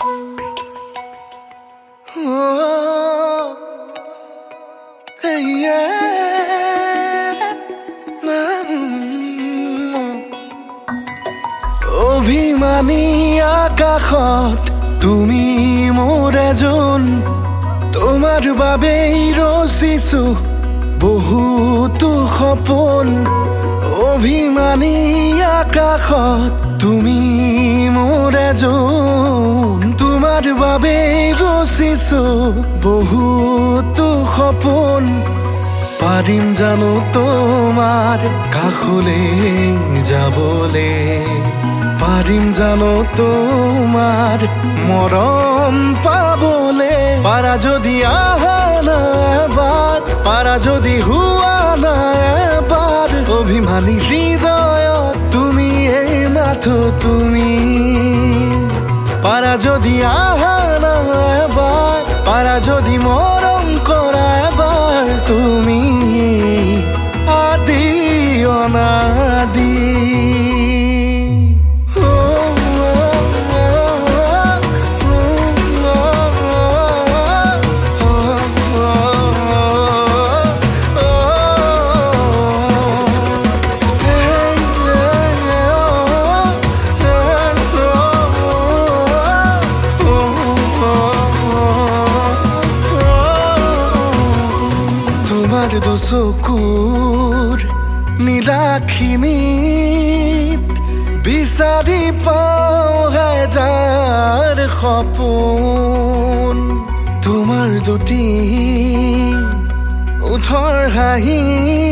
অভিমানী আকাশত তুমি মোৰ এজন, তোমাৰ বাবেই ৰচিছো বহুতো সপোন। অভিমানী আকাশত তুমি মোৰ এজন, তোমাৰ বাবেই ৰচিছো বহুতো সপোন। পাৰিম জানো তোমাৰ কাষলৈ যাবলে, পাৰিম জানো তোমাৰ মৰম পাবলে। পাৰা যদি আহা না এবাৰ, পাৰা যদি হোৱা না এবাৰ, অভিমানী হৃদয়ত তুমি এই মাথো তুমি। পাৰা যদি আহা না এবাৰ, পাৰা যদি মৰম কৰা এবাৰ, তুমি আদি অনাদি। চকুৰ নীলাখিনিত বিচাৰি পাওঁ হাজাৰ সপোন। তোমাৰ দুটি ওঠৰ হাঁহি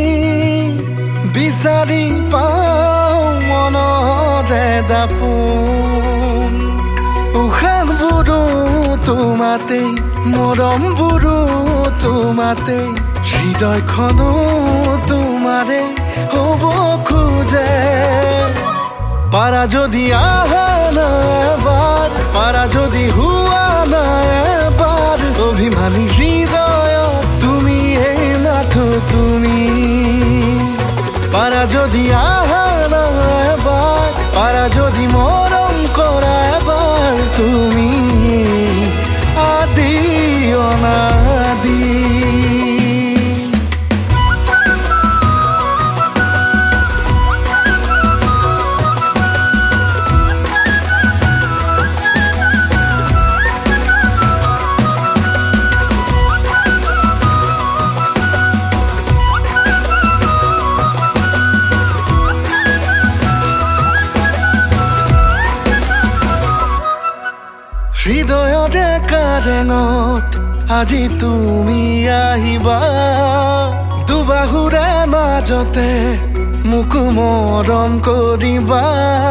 বিচাৰি পাওঁ মনতে দাপোন। উশাহবোৰো তোমাতেই, মৰমবোৰো তোমাতেই, হৃদয়খনো তোমাৰে হ'ব খোজে। পাৰা যদি আহা না এবাৰ, পাৰা যদি হোৱা না এবাৰ, অভিমানী হৃদয়ত তুমি এই মাথো তুমি। পাৰা যদি আহা না এবাৰ, পাৰা যদি মৰম কৰা এবাৰ, তুমি আদি অনাদি। হৃদয়তে কাৰেঙত আজি তুমি আহিবা, দুবাহুৰে মাজতে মোকো মৰম কৰিবা।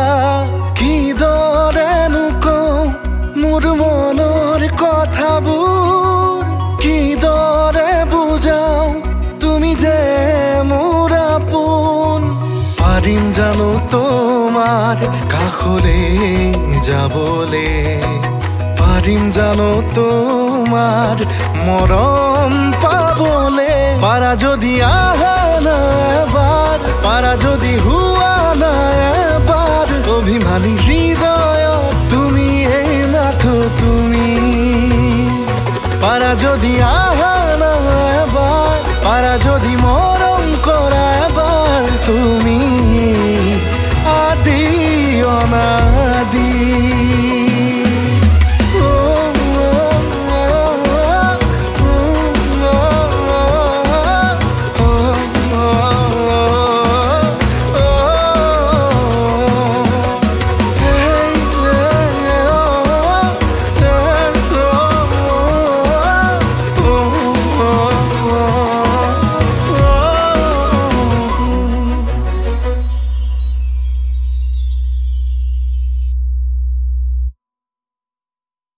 কিদৰেনো কওঁ মোৰ মনৰ কথাবোৰ, কিদৰে বুজাও তুমি যে মোৰ আপোন। পাৰিম জানো তোমাৰ কাষলৈ যাবলে, পাৰিম জানো তোমাৰ মৰম পাবলে। পাৰা যদি আহা না এবাৰ, পাৰা যদি হোৱা না এবাৰ, অভিমানী হৃদয়ত তুমি এই মাথো তুমি। পাৰা যদি